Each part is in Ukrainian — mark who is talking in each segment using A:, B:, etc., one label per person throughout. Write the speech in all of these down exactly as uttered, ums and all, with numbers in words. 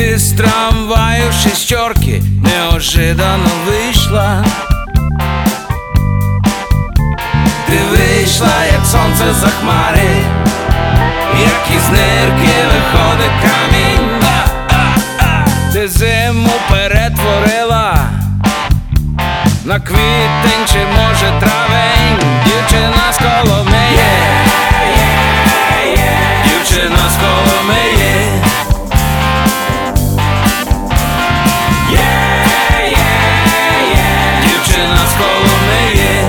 A: Ти з трамваю шістерки неожиданно вийшла. Ти вийшла, як сонце за хмари, як із нирки виходить камінь. Ти зиму перетворила на квітень чи може травень. Дівчина з Коломиї, дівчина з Коломиї. Дівчина з Коломиї.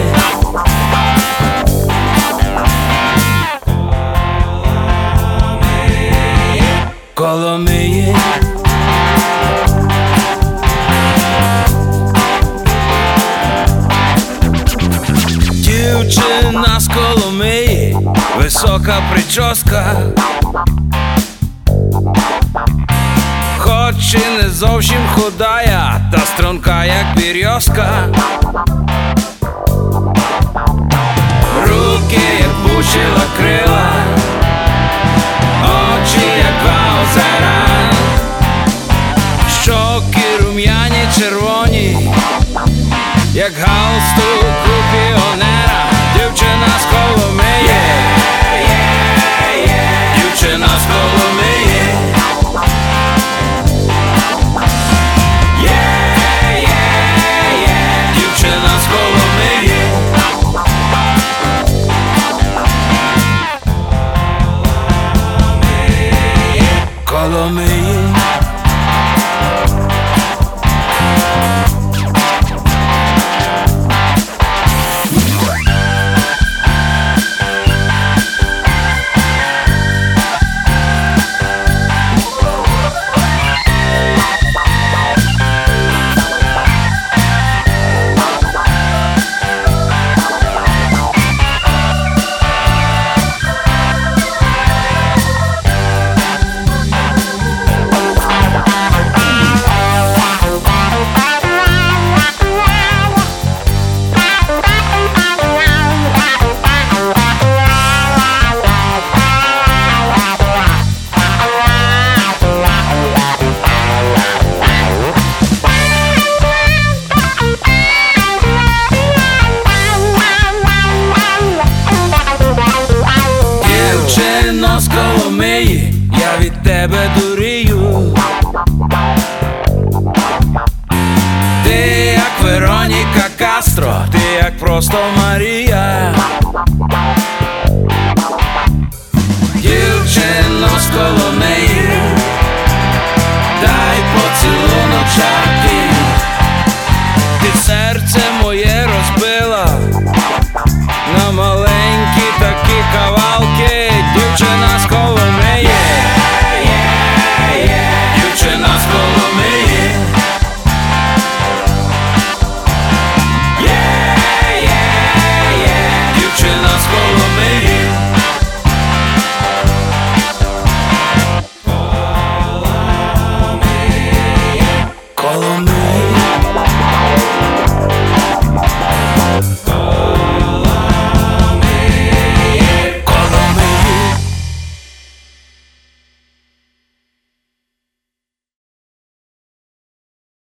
A: Коломиї. Дівчина з Коломиї, висока прическа, хоч і не зовсім худая, та струнка, як бір'йозка. Руки, як бучила крила, очі, як два озера, щоки рум'яні червоні, як галстук у піонера. Дівчина з Коломиї, дівчина з Коломиї. Дівчина з Коломиї. Коломиї. Дівчино з Коломиї, я від тебе дурію. Ти як Вероніка Кастро, ти як просто Марія.